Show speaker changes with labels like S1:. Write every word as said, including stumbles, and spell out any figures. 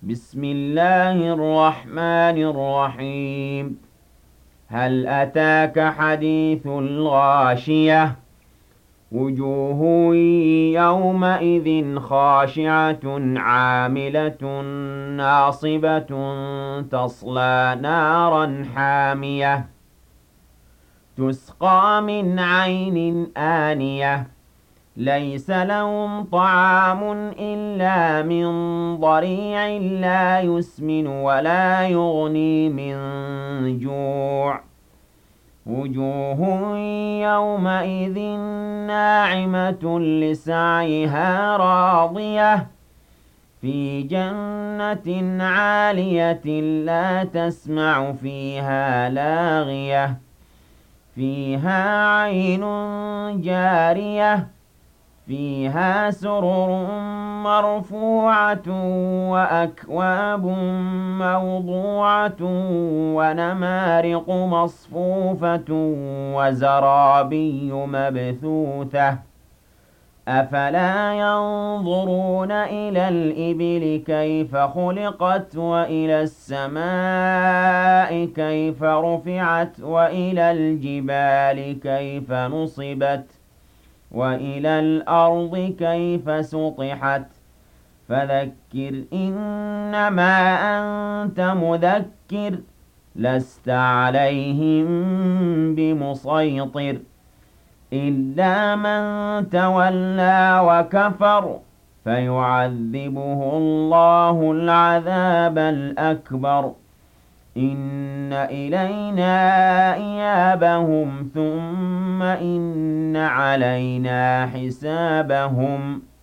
S1: بسم الله الرحمن الرحيم هل أتاك حديث الغاشية وجوه يومئذ خاشعة عاملة ناصبة تصلى نارا حامية تسقى من عين آنية ليس لهم طعام إلا من ضريع لا يسمن ولا يغني من جوع وجوه يومئذ ناعمة لسعيها راضية في جنة عالية لا تسمع فيها لاغية فيها عين جارية فيها سرر مرفوعة وأكواب موضوعة ونمارق مصفوفة وزرابي مبثوثة أفلا ينظرون إلى الإبل كيف خلقت وإلى السماء كيف رفعت وإلى الجبال كيف نصبت وإلى الأرض كيف سطحت فذكر إنما أنت مذكر لست عليهم بمسيطر إلا من تولى وكفر فيعذبه الله العذاب الأكبر إن إلينا إيابهم ثم إن علينا حسابهم